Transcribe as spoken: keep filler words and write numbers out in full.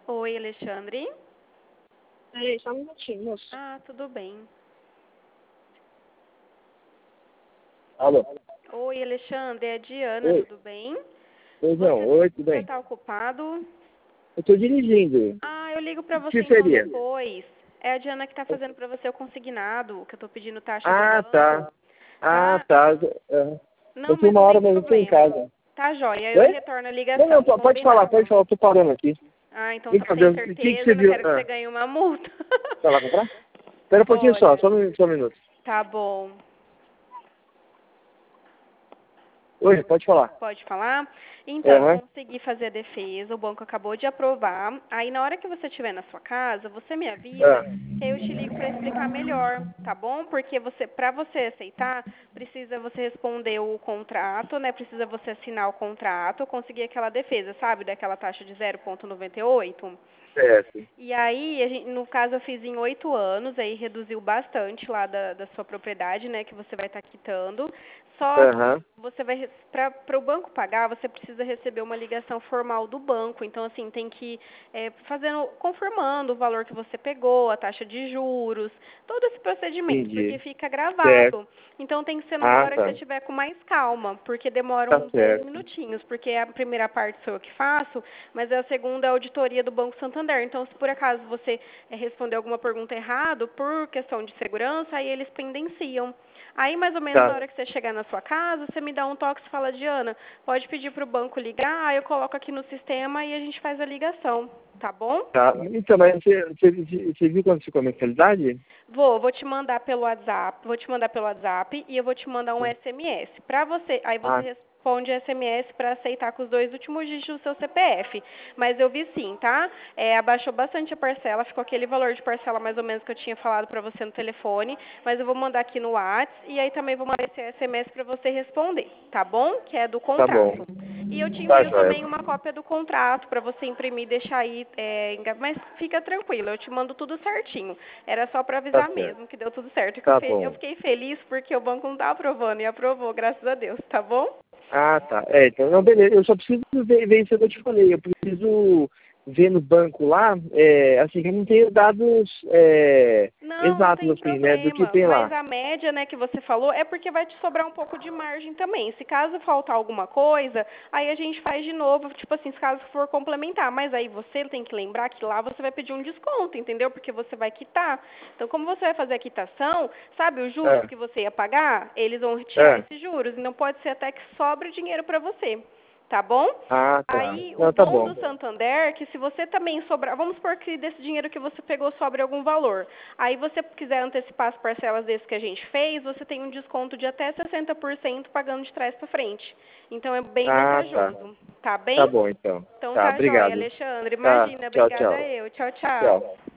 Oi, Alexandre. Peraí, só um minutinho, moço. Ah, tudo bem. Alô? Oi, Alexandre, é a Diana, Oi. tudo bem? Pois não, Você, oi, tudo você bem? tá ocupado? Eu tô dirigindo. Ah, eu ligo pra O você que então seria? depois. É a Diana que tá fazendo pra você o consignado, que eu tô pedindo taxa do Ah, banco, tá. Ah, tá? tá. Aham. Não, Daqui mas uma não hora, tem mas eu tô em problema. casa. Tá, joia, eu Oi? retorno a Não, não, ligação, po- pode falar, pode combinado. falar, tô parando aqui. Ah, então você Então, tem Deus, o que, que certeza? você Não viu? quero que você Ah, ganhe uma multa. vai lá comprar? Espera um pouquinho só, Olha, só um, só um minuto. tá bom. Oi, pode falar. Pode falar? Então, eu Aham. consegui fazer a defesa, o banco acabou de aprovar. Aí, na hora que você estiver na sua casa, você me avisa, Ah, que aí eu te ligo para explicar melhor, tá bom? Porque você, para você aceitar, precisa você responder o contrato, né? Precisa você assinar o contrato, conseguir aquela defesa, sabe? Daquela taxa de zero vírgula noventa e oito. certo. E aí, a gente, no caso, eu fiz em oito anos, aí reduziu bastante lá da, da sua propriedade, né, que você vai estar quitando. Só que Aham. você vai, para o banco pagar, você precisa receber uma ligação formal do banco. Então, assim, tem que é, fazendo, confirmando o valor que você pegou, a taxa de juros, todo esse procedimento, porque Entendi. fica Certo. gravado. Então, tem que ser numa Ah, hora que você tá. estiver com mais calma, porque demora Tá uns dez certo. minutinhos, porque a primeira parte sou eu que faço, mas a segunda é a auditoria do Banco Santander. Então, se por acaso você eh, responder alguma pergunta errado, por questão de segurança, aí eles pendenciam. Aí, mais ou menos na Tá. hora que você chegar na sua casa, você me dá um toque e fala, Diana, pode pedir para o banco ligar, aí eu coloco aqui no sistema e a gente faz a ligação, tá bom? Tá. Então, mas você, você, você viu quando ficou a mensalidade? Vou, vou te mandar pelo WhatsApp, vou te mandar pelo WhatsApp e eu vou te mandar um S M S. Para você, aí você Ah, responde S M S para aceitar com os dois últimos dígitos do seu C P F. Mas eu vi sim, tá? É, abaixou bastante a parcela, ficou aquele valor de parcela mais ou menos que eu tinha falado para você no telefone, mas eu vou mandar aqui no WhatsApp e aí também vou mandar esse S M S para você responder, tá bom? Que é do tá bom. contrato. E eu te Tá, envio joia. também uma cópia do contrato para você imprimir e deixar aí, é, enga- mas fica tranquilo, eu te mando tudo certinho. Era só para Tá avisar certo. mesmo que deu tudo certo. Que eu, Tá fe- eu bom. fiquei feliz porque o banco não tá aprovando e aprovou, graças a Deus, tá bom? Ah, tá. É, então, não, beleza. Eu só preciso ver, ver isso que eu te falei. Eu preciso ver no banco lá, é, assim, que eu não tenho dados é, Não, não exatos, tem assim, né, do que problema. tem Mas lá. a média, né, que você falou é porque vai te sobrar um pouco de margem também. Se caso faltar alguma coisa, aí a gente faz de novo, tipo assim, se caso for complementar. Mas aí você tem que lembrar que lá você vai pedir um desconto, entendeu? Porque você vai quitar. Então, como você vai fazer a quitação, sabe os juros É, que você ia pagar? Eles vão retirar é. esses juros. Então, pode ser até que sobre dinheiro para você. Tá bom? Ah, tá. Aí, o Não, tá bom bom. do Santander é que se você também sobrar, vamos supor que desse dinheiro que você pegou sobre algum valor. Aí você quiser antecipar as parcelas desse que a gente fez, você tem um desconto de até sessenta por cento pagando de trás para frente. Então é bem Ah, tá. vantajoso. Tá Tá bem? bom, então. Então Tá, tá joia, obrigado. Alexandre. Tá, Imagina, tchau, obrigada tchau. eu. Tchau, tchau. Tchau.